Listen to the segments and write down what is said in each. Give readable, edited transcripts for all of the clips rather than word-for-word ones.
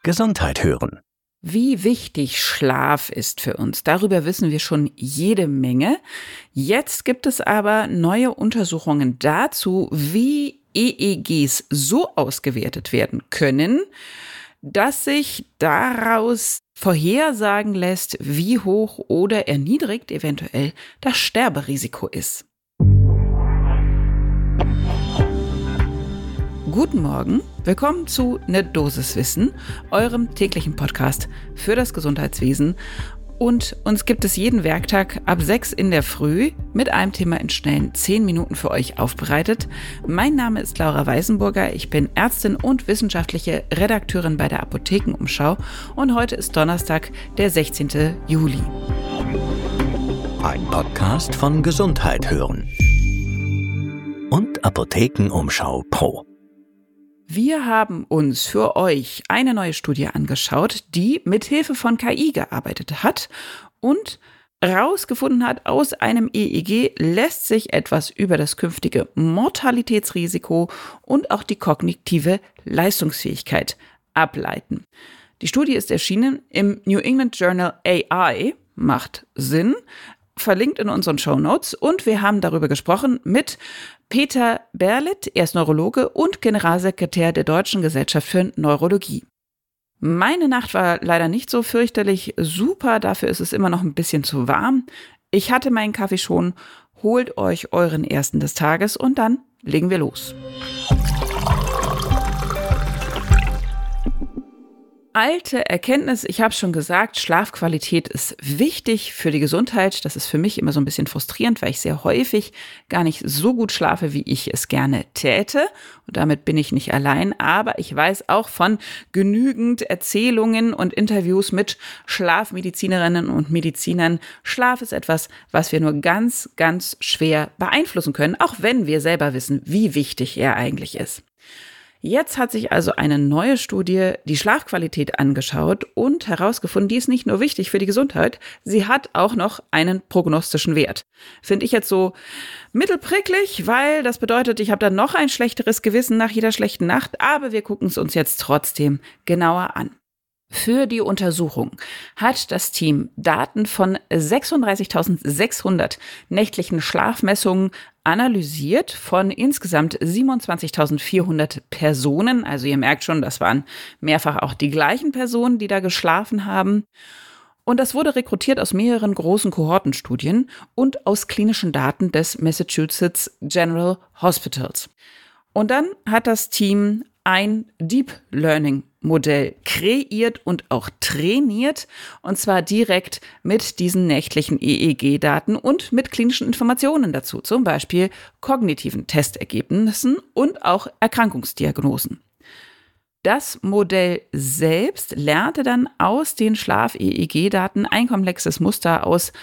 Gesundheit hören. Wie wichtig Schlaf ist für uns, darüber wissen wir schon jede Menge. Jetzt gibt es aber neue Untersuchungen dazu, wie EEGs so ausgewertet werden können, dass sich daraus vorhersagen lässt, wie hoch oder erniedrigt eventuell das Sterberisiko ist. Guten Morgen, willkommen zu Ne Dosis Wissen, eurem täglichen Podcast für das Gesundheitswesen. Und uns gibt es jeden Werktag ab 6 in der Früh mit einem Thema in schnellen 10 Minuten für euch aufbereitet. Mein Name ist Laura Weisenburger, ich bin Ärztin und wissenschaftliche Redakteurin bei der Apothekenumschau und heute ist Donnerstag, der 16. Juli. Ein Podcast von Gesundheit hören und Apothekenumschau Pro. Wir haben uns für euch eine neue Studie angeschaut, die mithilfe von KI gearbeitet hat und herausgefunden hat, aus einem EEG lässt sich etwas über das künftige Mortalitätsrisiko und auch die kognitive Leistungsfähigkeit ableiten. Die Studie ist erschienen im New England Journal AI, macht Sinn, verlinkt in unseren Shownotes, und wir haben darüber gesprochen mit Peter Berlet, er ist Neurologe und Generalsekretär der Deutschen Gesellschaft für Neurologie. Meine Nacht war leider nicht so fürchterlich super, dafür ist es immer noch ein bisschen zu warm. Ich hatte meinen Kaffee schon, holt euch euren ersten des Tages und dann legen wir los. Alte Erkenntnis, ich habe schon gesagt, Schlafqualität ist wichtig für die Gesundheit. Das ist für mich immer so ein bisschen frustrierend, weil ich sehr häufig gar nicht so gut schlafe, wie ich es gerne täte. Und damit bin ich nicht allein. Aber ich weiß auch von genügend Erzählungen und Interviews mit Schlafmedizinerinnen und Medizinern. Schlaf ist etwas, was wir nur ganz, ganz schwer beeinflussen können, auch wenn wir selber wissen, wie wichtig er eigentlich ist. Jetzt hat sich also eine neue Studie die Schlafqualität angeschaut und herausgefunden, die ist nicht nur wichtig für die Gesundheit, sie hat auch noch einen prognostischen Wert. Finde ich jetzt so mittelpricklig, weil das bedeutet, ich habe dann noch ein schlechteres Gewissen nach jeder schlechten Nacht, aber wir gucken es uns jetzt trotzdem genauer an. Für die Untersuchung hat das Team Daten von 36.600 nächtlichen Schlafmessungen analysiert von insgesamt 27.400 Personen. Also ihr merkt schon, das waren mehrfach auch die gleichen Personen, die da geschlafen haben. Und das wurde rekrutiert aus mehreren großen Kohortenstudien und aus klinischen Daten des Massachusetts General Hospitals. Und dann hat das Team ein Deep Learning Modell kreiert und auch trainiert, und zwar direkt mit diesen nächtlichen EEG-Daten und mit klinischen Informationen dazu, zum Beispiel kognitiven Testergebnissen und auch Erkrankungsdiagnosen. Das Modell selbst lernte dann aus den Schlaf-EEG-Daten ein komplexes Muster aus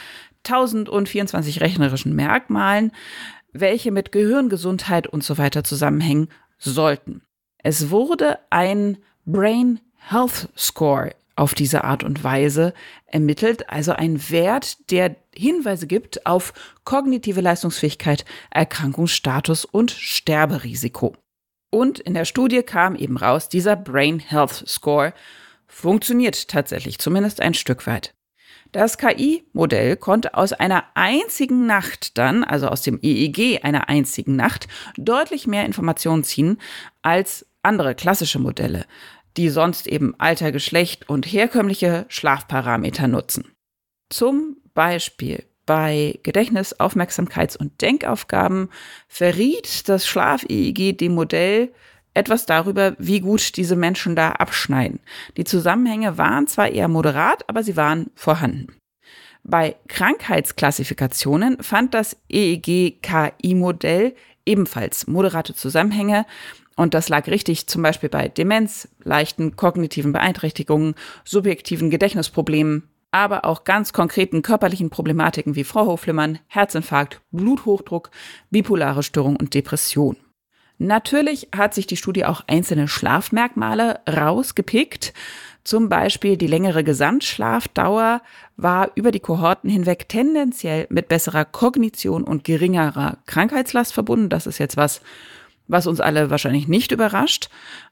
1024 rechnerischen Merkmalen, welche mit Gehirngesundheit und so weiter zusammenhängen sollten. Es wurde ein Brain Health Score auf diese Art und Weise ermittelt, also ein Wert, der Hinweise gibt auf kognitive Leistungsfähigkeit, Erkrankungsstatus und Sterberisiko. Und in der Studie kam eben raus, dieser Brain Health Score funktioniert tatsächlich, zumindest ein Stück weit. Das KI-Modell konnte aus einer einzigen Nacht dann, also aus dem EEG einer einzigen Nacht, deutlich mehr Informationen ziehen als andere klassische Modelle, die sonst eben Alter, Geschlecht und herkömmliche Schlafparameter nutzen. Zum Beispiel bei Gedächtnis-, Aufmerksamkeits- und Denkaufgaben verriet das Schlaf-EEG dem Modell etwas darüber, wie gut diese Menschen da abschneiden. Die Zusammenhänge waren zwar eher moderat, aber sie waren vorhanden. Bei Krankheitsklassifikationen fand das EEG-KI-Modell ebenfalls moderate Zusammenhänge. Und das lag richtig, zum Beispiel bei Demenz, leichten kognitiven Beeinträchtigungen, subjektiven Gedächtnisproblemen, aber auch ganz konkreten körperlichen Problematiken wie Vorhofflimmern, Herzinfarkt, Bluthochdruck, bipolare Störung und Depression. Natürlich hat sich die Studie auch einzelne Schlafmerkmale rausgepickt. Zum Beispiel die längere Gesamtschlafdauer war über die Kohorten hinweg tendenziell mit besserer Kognition und geringerer Krankheitslast verbunden. Das ist jetzt was uns alle wahrscheinlich nicht überrascht.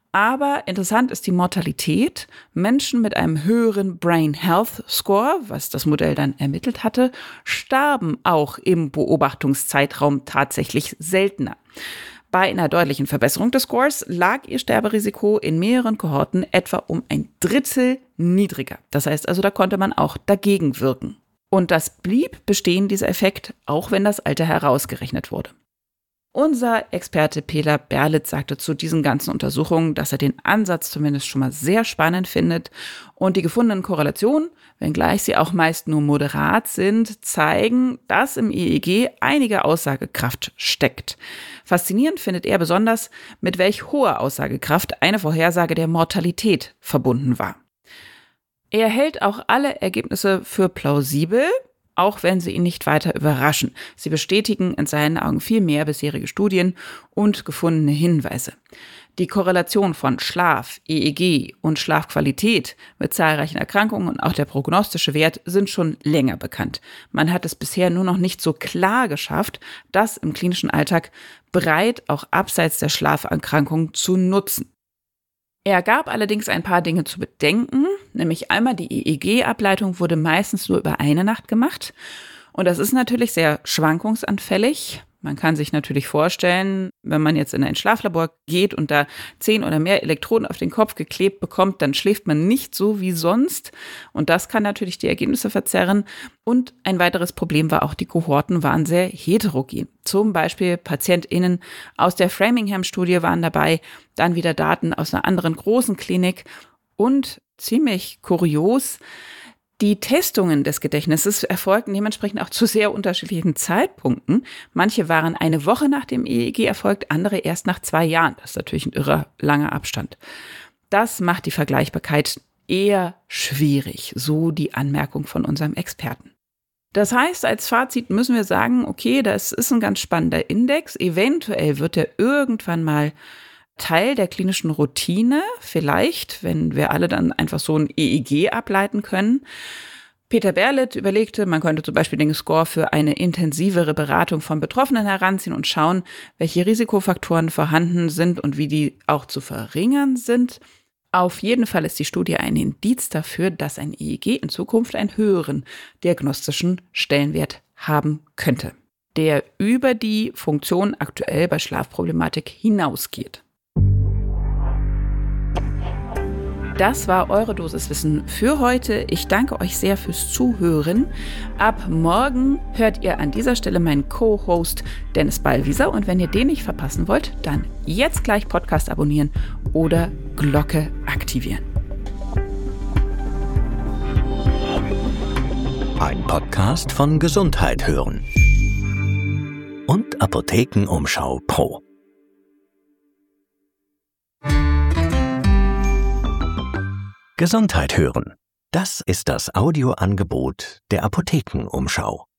Aber interessant ist die Mortalität. Menschen mit einem höheren Brain Health Score, was das Modell dann ermittelt hatte, starben auch im Beobachtungszeitraum tatsächlich seltener. Bei einer deutlichen Verbesserung des Scores lag ihr Sterberisiko in mehreren Kohorten etwa um 1/3 niedriger. Das heißt also, da konnte man auch dagegen wirken. Und das blieb bestehen, dieser Effekt, auch wenn das Alter herausgerechnet wurde. Unser Experte Peter Berlitz sagte zu diesen ganzen Untersuchungen, dass er den Ansatz zumindest schon mal sehr spannend findet und die gefundenen Korrelationen, wenngleich sie auch meist nur moderat sind, zeigen, dass im EEG einige Aussagekraft steckt. Faszinierend findet er besonders, mit welch hoher Aussagekraft eine Vorhersage der Mortalität verbunden war. Er hält auch alle Ergebnisse für plausibel, auch wenn sie ihn nicht weiter überraschen. Sie bestätigen in seinen Augen viel mehr bisherige Studien und gefundene Hinweise. Die Korrelation von Schlaf, EEG und Schlafqualität mit zahlreichen Erkrankungen und auch der prognostische Wert sind schon länger bekannt. Man hat es bisher nur noch nicht so klar geschafft, das im klinischen Alltag breit auch abseits der Schlaferkrankungen zu nutzen. Er gab allerdings ein paar Dinge zu bedenken, nämlich einmal die EEG-Ableitung wurde meistens nur über eine Nacht gemacht und das ist natürlich sehr schwankungsanfällig. Man kann sich natürlich vorstellen, wenn man jetzt in ein Schlaflabor geht und da 10 oder mehr Elektroden auf den Kopf geklebt bekommt, dann schläft man nicht so wie sonst und das kann natürlich die Ergebnisse verzerren. Und ein weiteres Problem war auch, die Kohorten waren sehr heterogen. Zum Beispiel PatientInnen aus der Framingham-Studie waren dabei, dann wieder Daten aus einer anderen großen Klinik und ziemlich kurios, die Testungen des Gedächtnisses erfolgten dementsprechend auch zu sehr unterschiedlichen Zeitpunkten. Manche waren eine Woche nach dem EEG erfolgt, andere erst nach 2 Jahren. Das ist natürlich ein irre langer Abstand. Das macht die Vergleichbarkeit eher schwierig, so die Anmerkung von unserem Experten. Das heißt, als Fazit müssen wir sagen, okay, das ist ein ganz spannender Index. Eventuell wird er irgendwann mal Teil der klinischen Routine, vielleicht, wenn wir alle dann einfach so ein EEG ableiten können. Peter Berlitz überlegte, man könnte zum Beispiel den Score für eine intensivere Beratung von Betroffenen heranziehen und schauen, welche Risikofaktoren vorhanden sind und wie die auch zu verringern sind. Auf jeden Fall ist die Studie ein Indiz dafür, dass ein EEG in Zukunft einen höheren diagnostischen Stellenwert haben könnte, der über die Funktion aktuell bei Schlafproblematik hinausgeht. Das war eure Dosiswissen für heute. Ich danke euch sehr fürs Zuhören. Ab morgen hört ihr an dieser Stelle meinen Co-Host Dennis Ballwieser. Und wenn ihr den nicht verpassen wollt, dann jetzt gleich Podcast abonnieren oder Glocke aktivieren. Ein Podcast von Gesundheit hören und Apothekenumschau Pro. Gesundheit hören. Das ist das Audioangebot der Apothekenumschau.